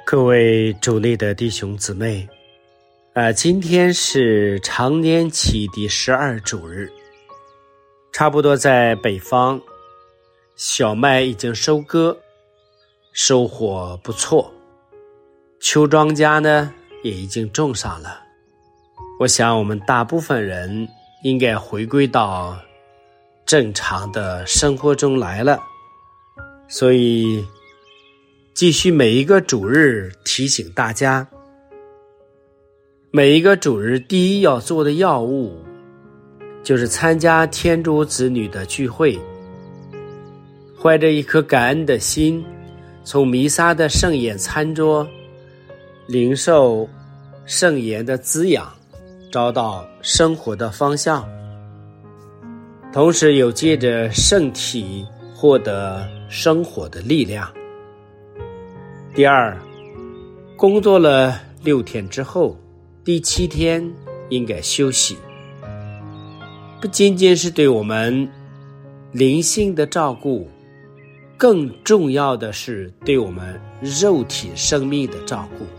各位主内的弟兄姊妹，今天是常年期第12主日，差不多在北方，小麦已经收割，收获不错，秋庄稼呢也已经种上了。我想我们大部分人应该回归到正常的生活中来了，所以继续每一个主日提醒大家，每一个主日第一要做的要务就是参加天主子女的聚会，怀着一颗感恩的心，从弥撒的圣言餐桌领受圣言的滋养，找到生活的方向，同时有借着圣体获得生活的力量。第二，工作了6天之后，第7天应该休息，不仅仅是对我们灵性的照顾，更重要的是对我们肉体生命的照顾。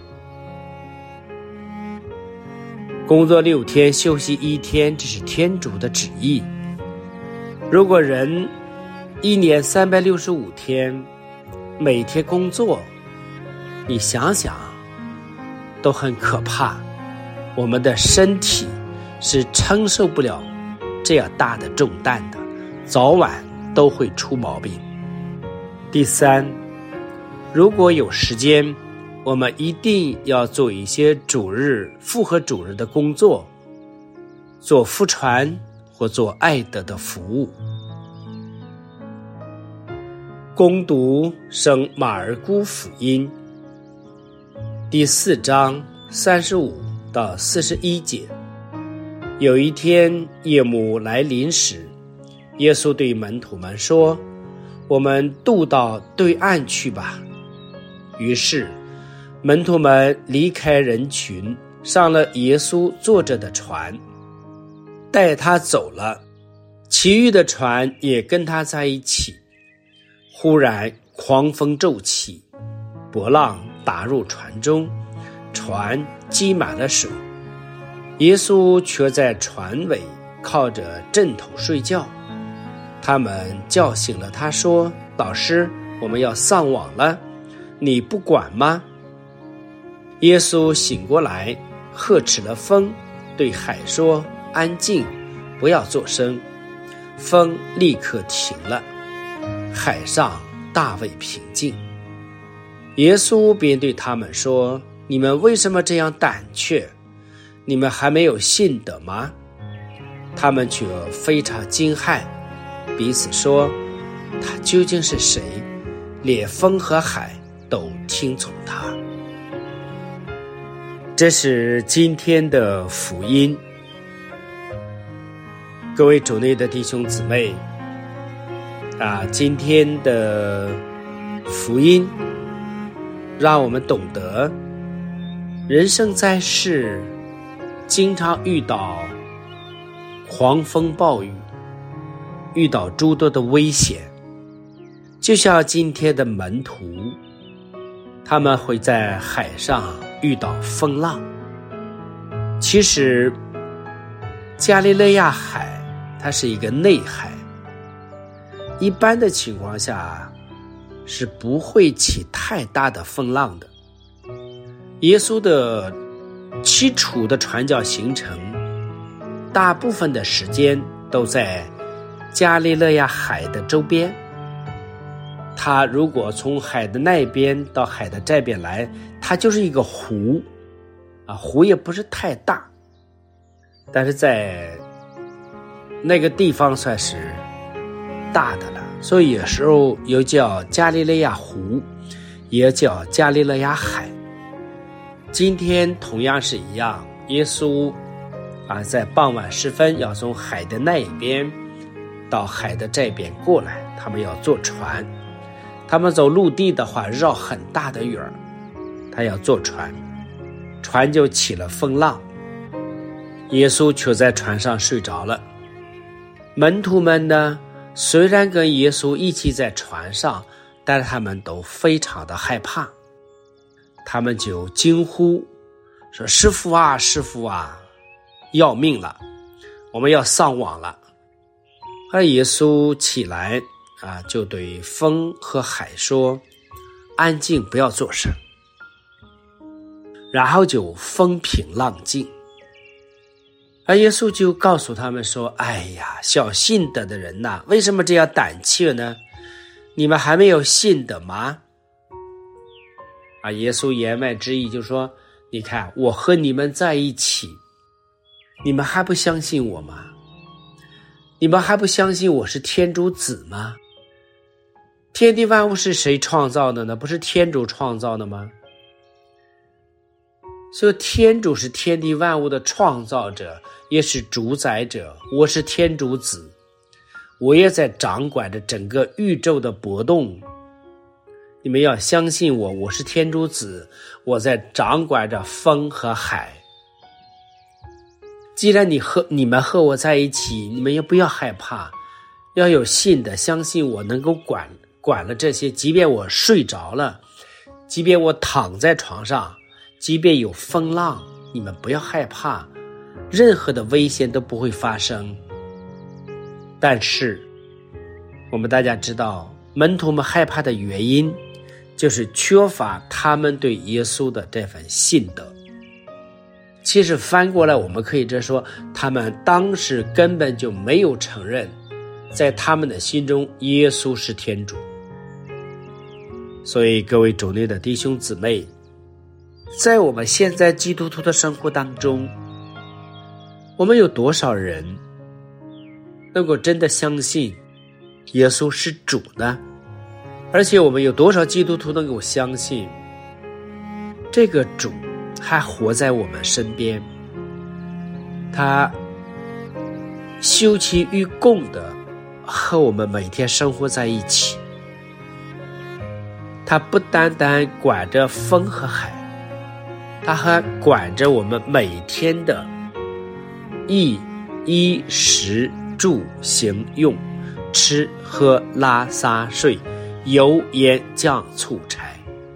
工作6天，休息1天，这是天主的旨意。如果人1年365天，每天工作，你想想都很可怕，我们的身体是承受不了这样大的重担的，早晚都会出毛病。第三，如果有时间，我们一定要做一些主日符合主日的工作，做福传或做爱德的服务。恭读圣马尔谷福音第4章35到41节。有一天夜幕来临时，耶稣对门徒们说，我们渡到对岸去吧。于是门徒们离开人群，上了耶稣坐着的船，带他走了，其余的船也跟他在一起。忽然狂风骤起，波浪打入船中，船积满了水，耶稣却在船尾靠着枕头睡觉。他们叫醒了他，说，老师，我们要丧亡了，你不管吗？耶稣醒过来，呵斥了风，对海说，安静，不要作声。风立刻停了，海上大为平静。耶稣便对他们说，你们为什么这样胆怯？你们还没有信的吗？他们却非常惊骇，彼此说，他究竟是谁？连风和海都听从他。这是今天的福音。各位主内的弟兄姊妹，今天的福音让我们懂得，人生在世经常遇到狂风暴雨，遇到诸多的危险，就像今天的门徒，他们会在海上遇到风浪。其实加利肋亚海它是一个内海，一般的情况下是不会起太大的风浪的。耶稣的起初的传教行程，大部分的时间都在加利肋亚海的周边。他如果从海的那边到海的这边来，它就是一个湖，湖也不是太大，但是在那个地方算是大的了，所以有时候又叫加利肋亚湖，也叫加利肋亚海。今天同样是一样，耶稣在傍晚时分要从海的那一边到海的这边过来，他们要坐船。他们走陆地的话绕很大的远，他要坐船，船就起了风浪，耶稣却在船上睡着了。门徒们呢，虽然跟耶稣一起在船上，但是他们都非常的害怕。 他们就惊呼说：师父啊，师父啊，要命了，我们要丧亡了。而耶稣起来就对风和海说：安静，不要作声。然后就风平浪静。而耶稣就告诉他们说：哎呀，小信德的人呐，为什么这样胆怯呢？你们还没有信德吗？耶稣言外之意就说：你看，我和你们在一起，你们还不相信我吗？你们还不相信我是天主子吗？天地万物是谁创造的呢？不是天主创造的吗？所以天主是天地万物的创造者，也是主宰者。我是天主子，我也在掌管着整个宇宙的波动。你们要相信我，我是天主子，我在掌管着风和海。既然你们和我在一起，你们也不要害怕，要有信的相信我能够管了这些。即便我睡着了，即便我躺在床上，即便有风浪，你们不要害怕，任何的危险都不会发生。但是我们大家知道，门徒们害怕的原因就是缺乏他们对耶稣的这份信德。其实翻过来我们可以这说，他们当时根本就没有承认在他们的心中耶稣是天主。所以各位主内的弟兄姊妹，在我们现在基督徒的生活当中，我们有多少人能够真的相信耶稣是主呢？而且我们有多少基督徒能够相信这个主还活在我们身边，他休戚与共的和我们每天生活在一起。他不单单管着风和海，他还管着我们每天的衣食住行用，吃喝拉撒睡，油盐酱醋柴。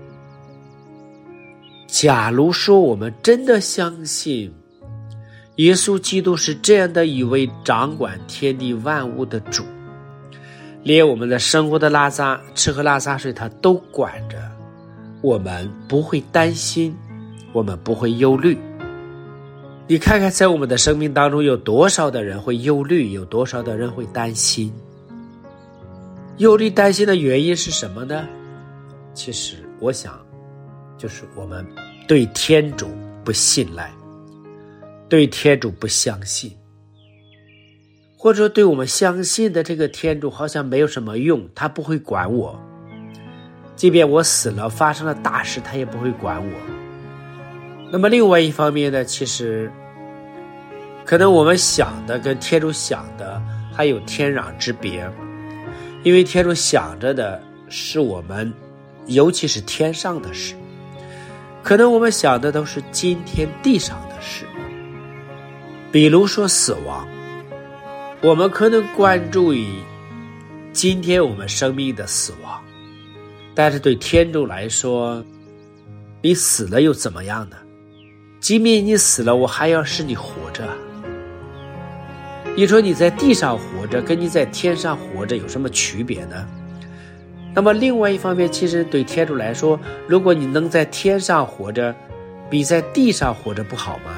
假如说我们真的相信耶稣基督是这样的一位掌管天地万物的主，连我们的生活的吃喝拉撒睡他都管着，我们不会担心，我们不会忧虑。你看看在我们的生命当中有多少的人会忧虑，有多少的人会担心。忧虑担心的原因是什么呢？其实我想就是我们对天主不信赖，对天主不相信，或者说对我们相信的这个天主好像没有什么用，他不会管我，即便我死了发生了大事他也不会管我。那么另外一方面呢，其实可能我们想的跟天主想的还有天壤之别。因为天主想着的是我们尤其是天上的事，可能我们想的都是今天地上的事。比如说死亡，我们可能关注于今天我们生命的死亡，但是对天主来说，你死了又怎么样呢？即便你死了，我还要使你活着。你说你在地上活着跟你在天上活着有什么区别呢？那么另外一方面，其实对天主来说，如果你能在天上活着比在地上活着不好吗？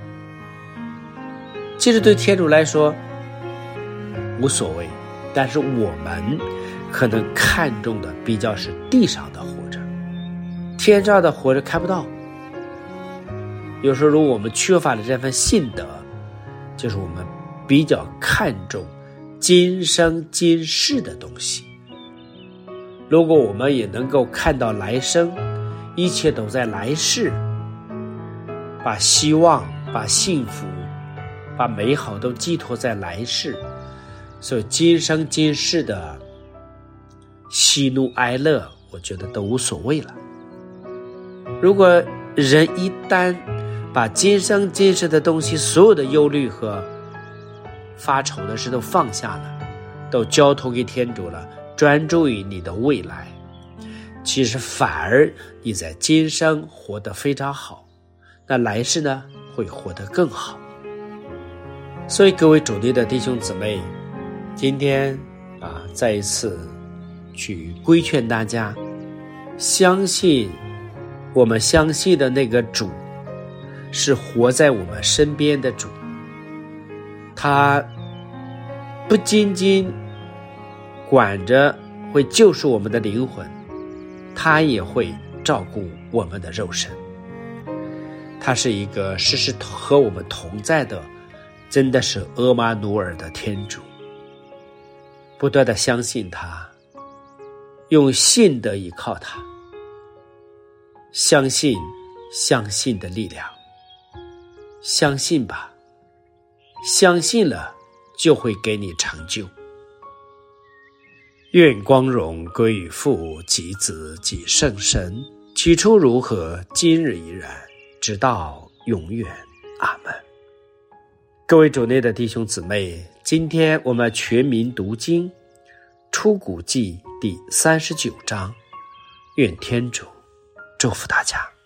其实对天主来说无所谓，但是我们可能看重的比较是地上的活着，天上的活着看不到。有时候如果我们缺乏了这份信德，就是我们比较看重今生今世的东西。如果我们也能够看到来生，一切都在来世，把希望把幸福把美好都寄托在来世，所以今生今世的喜怒哀乐我觉得都无所谓了。如果人一旦把今生今世的东西所有的忧虑和发愁的事都放下了，都交托给天主了，专注于你的未来， 其实反而你在今生活得非常好，那来世呢会活得更好。所以各位主内的弟兄姊妹，今天再一次去规劝大家，相信我们相信的那个主是活在我们身边的主，他不仅仅管着会救赎我们的灵魂，他也会照顾我们的肉身。他是一个时时和我们同在的，真的是阿玛努尔的天主。不断的相信他，用信的依靠他，相信的力量。相信吧，相信了就会给你成就。愿光荣归于父及子及圣神，起初如何，今日依然，直到永远。阿们。各位主内的弟兄姊妹，今天我们全民读经出谷记第39章，愿天主祝福大家。